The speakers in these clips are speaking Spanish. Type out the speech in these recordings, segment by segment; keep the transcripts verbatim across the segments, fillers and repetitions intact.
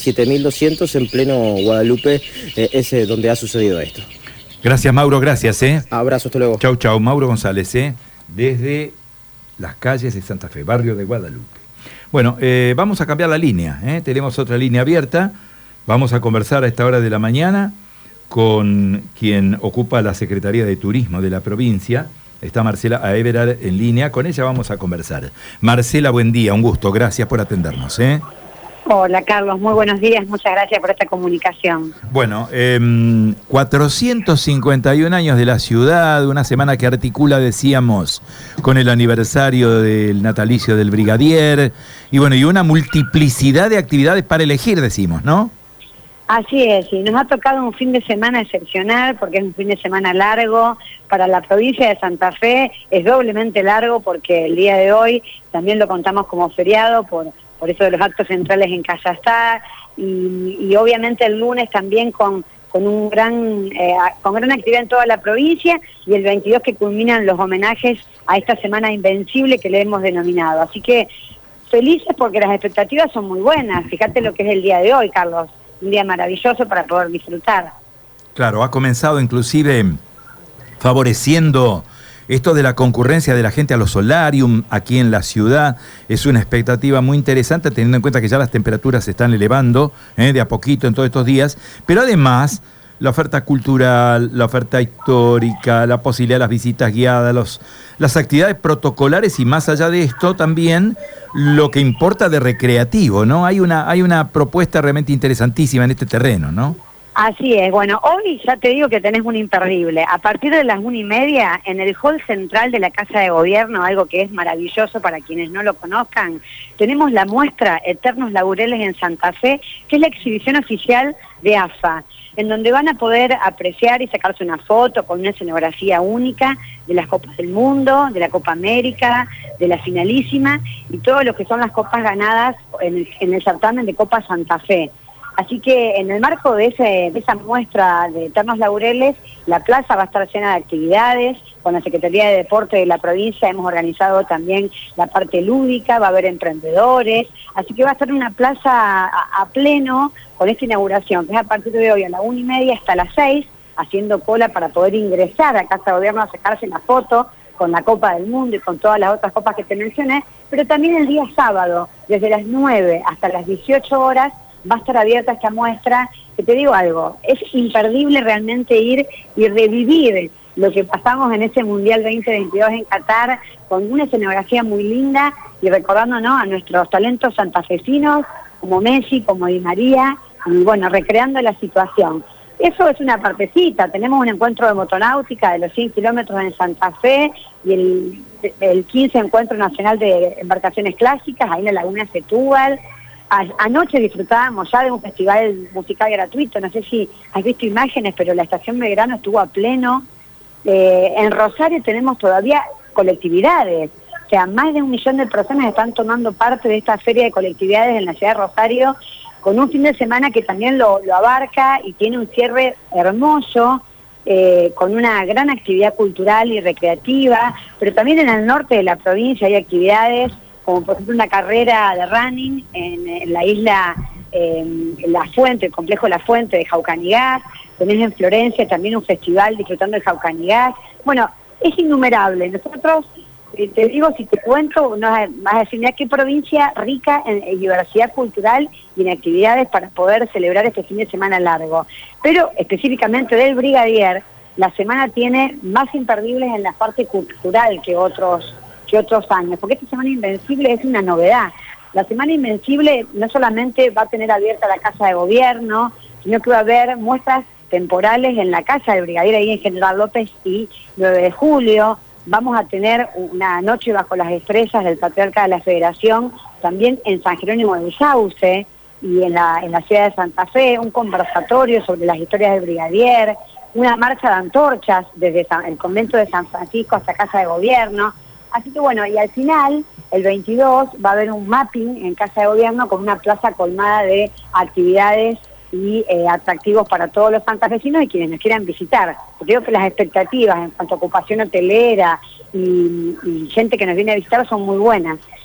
siete mil doscientos en pleno Guadalupe, eh, es eh, donde ha sucedido esto. Gracias, Mauro, gracias. ¿eh? Abrazo, hasta luego. Chau, chau. Mauro González, ¿eh? desde las calles de Santa Fe, barrio de Guadalupe. Bueno, eh, vamos a cambiar la línea, ¿eh? tenemos otra línea abierta, vamos a conversar a esta hora de la mañana con quien ocupa la Secretaría de Turismo de la provincia. Está Marcela Aeverar en línea, con ella vamos a conversar. Marcela, buen día, un gusto, gracias por atendernos. ¿eh? Hola Carlos, muy buenos días, muchas gracias por esta comunicación. Bueno, eh, cuatrocientos cincuenta y un años de la ciudad, una semana que articula, decíamos, con el aniversario del natalicio del brigadier, y bueno, y una multiplicidad de actividades para elegir, decimos, ¿no? Así es, y nos ha tocado un fin de semana excepcional porque es un fin de semana largo para la provincia de Santa Fe, es doblemente largo porque el día de hoy también lo contamos como feriado por, por eso de los actos centrales en Callastá y, y obviamente el lunes también con, con, un gran, eh, con gran actividad en toda la provincia y el veintidós que culminan los homenajes a esta semana invencible que le hemos denominado. Así que felices porque las expectativas son muy buenas, fíjate lo que es el día de hoy, Carlos. Un día maravilloso para poder disfrutar. Claro, ha comenzado inclusive favoreciendo esto de la concurrencia de la gente a los solarium aquí en la ciudad. Es una expectativa muy interesante teniendo en cuenta que ya las temperaturas se están elevando eh, de a poquito en todos estos días, pero además la oferta cultural, la oferta histórica, la posibilidad de las visitas guiadas, los, las actividades protocolares y más allá de esto también lo que importa de recreativo, ¿no? Hay una, hay una propuesta realmente interesantísima en este terreno, ¿no? Así es, bueno, hoy ya te digo que tenés un imperdible. A partir de las una y media, en el hall central de la Casa de Gobierno, algo que es maravilloso para quienes no lo conozcan, tenemos la muestra Eternos Laureles en Santa Fe, que es la exhibición oficial de A F A, en donde van a poder apreciar y sacarse una foto con una escenografía única de las Copas del Mundo, de la Copa América, de la Finalísima y todo lo que son las copas ganadas en el, en el certamen de Copa Santa Fe. Así que en el marco de, ese, de esa muestra de Eternos Laureles, la plaza va a estar llena de actividades. Con la Secretaría de Deporte de la provincia hemos organizado también la parte lúdica, va a haber emprendedores, así que va a estar una plaza a, a pleno con esta inauguración, que es a partir de hoy a la una y media hasta las seis, haciendo cola para poder ingresar a Casa de Gobierno a sacarse la foto con la Copa del Mundo y con todas las otras copas que te mencioné, pero también el día sábado, desde las nueve hasta las dieciocho horas, va a estar abierta esta muestra, que te digo algo, es imperdible realmente ir y revivir lo que pasamos en ese Mundial veinte veintidós en Qatar, con una escenografía muy linda y recordándonos a nuestros talentos santafesinos, como Messi, como Di María, y bueno, recreando la situación. Eso es una partecita, tenemos un encuentro de motonáutica de los cien kilómetros en Santa Fe y el, el quince Encuentro Nacional de Embarcaciones Clásicas, ahí en la Laguna Setúbal. Anoche disfrutábamos ya de un festival musical gratuito, no sé si has visto imágenes, pero la Estación Belgrano estuvo a pleno. Eh, en Rosario tenemos todavía colectividades, o sea, más de un millón de personas están tomando parte de esta feria de colectividades en la ciudad de Rosario, con un fin de semana que también lo, lo abarca y tiene un cierre hermoso, eh, con una gran actividad cultural y recreativa, pero también en el norte de la provincia hay actividades como por ejemplo una carrera de running en, en la isla eh, La Fuente, el complejo La Fuente de Jaucanigás, tenés en Florencia también un festival disfrutando de Jaucanigás. Bueno, es innumerable. Nosotros, eh, te digo, si te cuento, no vas a decir, mira qué provincia rica en, en diversidad cultural y en actividades para poder celebrar este fin de semana largo. Pero específicamente del Brigadier, la semana tiene más imperdibles en la parte cultural que otros que otros años, porque esta Semana Invencible es una novedad. La Semana Invencible no solamente va a tener abierta la Casa de Gobierno, sino que va a haber muestras temporales en la Casa del Brigadier, ahí en General López y nueve de julio. Vamos a tener una noche bajo las estrellas del Patriarca de la Federación, también en San Jerónimo del Sauce y en la, en la ciudad de Santa Fe, un conversatorio sobre las historias del Brigadier, una marcha de antorchas desde San, el convento de San Francisco hasta Casa de Gobierno. Así que bueno, y al final, el veintidós, va a haber un mapping en Casa de Gobierno con una plaza colmada de actividades y eh, atractivos para todos los santafesinos y quienes nos quieran visitar. Porque digo que las expectativas en cuanto a ocupación hotelera y, y gente que nos viene a visitar son muy buenas.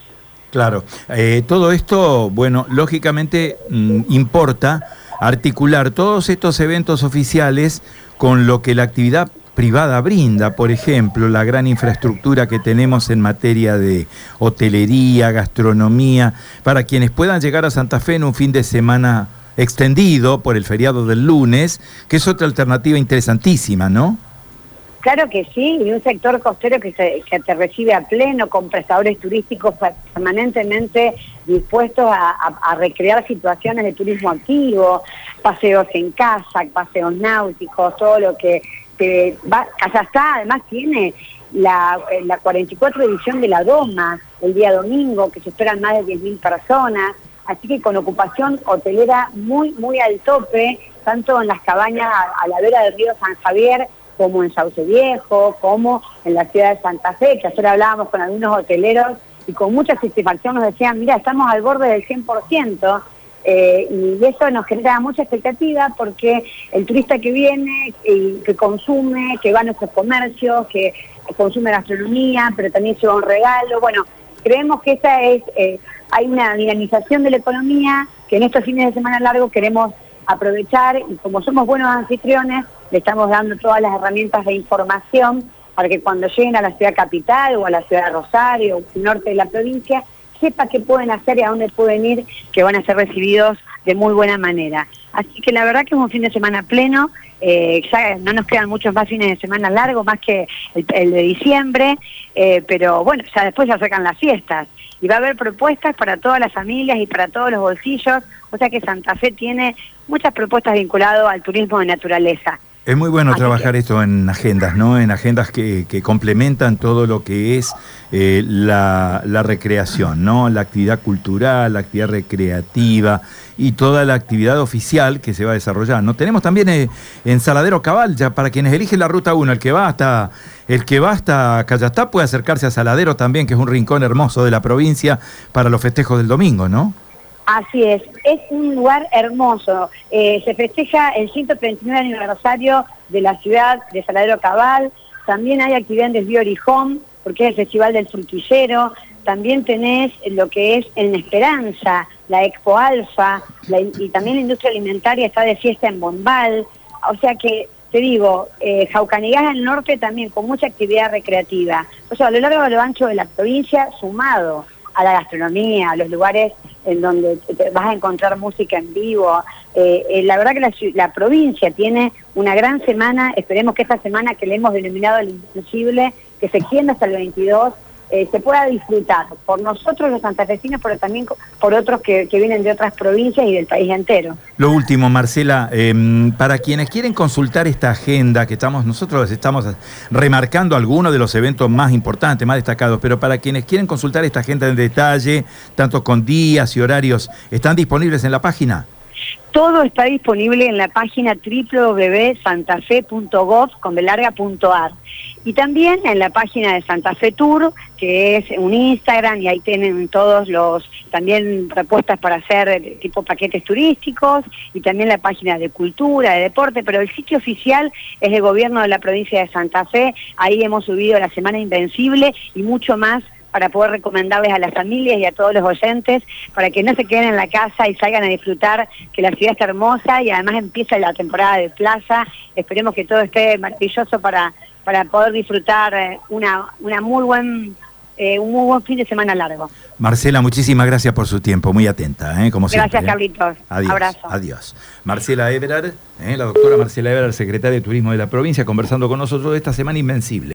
Claro, eh, todo esto, bueno, lógicamente mmm, importa articular todos estos eventos oficiales con lo que la actividad privada brinda, por ejemplo, la gran infraestructura que tenemos en materia de hotelería, gastronomía, para quienes puedan llegar a Santa Fe en un fin de semana extendido por el feriado del lunes, que es otra alternativa interesantísima, ¿no? Claro que sí, y un sector costero que, se, que te recibe a pleno, con prestadores turísticos permanentemente dispuestos a, a, a recrear situaciones de turismo activo, paseos en kayak, paseos náuticos, todo lo que, que va. Callastá además tiene la, la cuarenta y cuatro edición de la Doma el día domingo, que se esperan más de diez mil personas, así que con ocupación hotelera muy, muy al tope, tanto en las cabañas a, a la vera del río San Javier, como en Sauce Viejo, como en la ciudad de Santa Fe, que ayer hablábamos con algunos hoteleros y con mucha satisfacción nos decían, mira, estamos al borde del cien por ciento, eh, y eso nos genera mucha expectativa porque el turista que viene, y que consume, que va a nuestros comercios, que consume gastronomía, pero también lleva un regalo, bueno, creemos que esa es, eh, hay una dinamización de la economía que en estos fines de semana largos queremos aprovechar, y como somos buenos anfitriones, le estamos dando todas las herramientas de información para que cuando lleguen a la ciudad capital o a la ciudad de Rosario o al norte de la provincia, sepa qué pueden hacer y a dónde pueden ir, que van a ser recibidos de muy buena manera. Así que la verdad que es un fin de semana pleno, eh, ya no nos quedan muchos más fines de semana largos, más que el, el de diciembre, eh, pero bueno, ya después se acercan las fiestas. Y va a haber propuestas para todas las familias y para todos los bolsillos, o sea que Santa Fe tiene muchas propuestas vinculadas al turismo de naturaleza. Es muy bueno Así trabajar que... esto en agendas, ¿no? En agendas que, que complementan todo lo que es eh, la, la recreación, ¿no? La actividad cultural, la actividad recreativa y toda la actividad oficial que se va a desarrollar, ¿no? Tenemos también eh, en Saladero Cabal, ya para quienes eligen la ruta uno, el que va hasta el que va hasta Callastá puede acercarse a Saladero también, que es un rincón hermoso de la provincia para los festejos del domingo, ¿no? Así es, es un lugar hermoso. Eh, se festeja el ciento treinta y nueve aniversario de la ciudad de Saladero Cabal. También hay actividad en Desvío Orijón, porque es el Festival del Frutillero. También tenés lo que es en Esperanza, la Expo Alfa, la, y también la industria alimentaria está de fiesta en Bombal. O sea que, te digo, eh, Jaucanigás al norte también con mucha actividad recreativa. O sea, a lo largo y lo ancho de la provincia, sumado a la gastronomía, a los lugares en donde te vas a encontrar música en vivo. Eh, eh, la verdad que la, la provincia tiene una gran semana, esperemos que esta semana que le hemos denominado el Inclusible, que se extienda hasta el veintidós, eh, se pueda disfrutar por nosotros los santafesinos, pero también por otros que, que vienen de otras provincias y del país entero. Lo último, Marcela, eh, para quienes quieren consultar esta agenda, que estamos nosotros estamos remarcando algunos de los eventos más importantes, más destacados, pero para quienes quieren consultar esta agenda en detalle, tanto con días y horarios, ¿están disponibles en la página? Todo está disponible en la página doble u doble u doble u punto santafe punto gov con b larga punto a r y también en la página de Santa Fe Tour, que es un Instagram, y ahí tienen todos los, también propuestas para hacer tipo paquetes turísticos, y también la página de cultura, de deporte, pero el sitio oficial es el gobierno de la provincia de Santa Fe. Ahí hemos subido la Semana Invencible y mucho más para poder recomendarles a las familias y a todos los oyentes, para que no se queden en la casa y salgan a disfrutar, que la ciudad está hermosa y además empieza la temporada de plaza. Esperemos que todo esté maravilloso para, para poder disfrutar una, una muy buen, eh, un muy buen fin de semana largo. Marcela, muchísimas gracias por su tiempo, muy atenta, ¿eh? Como siempre. Gracias, Carlitos. Adiós, Abrazo. Adiós. Marcela Ebrard, ¿eh? La doctora Marcela Ebrard, secretaria de Turismo de la provincia, conversando con nosotros de esta Semana Invencible.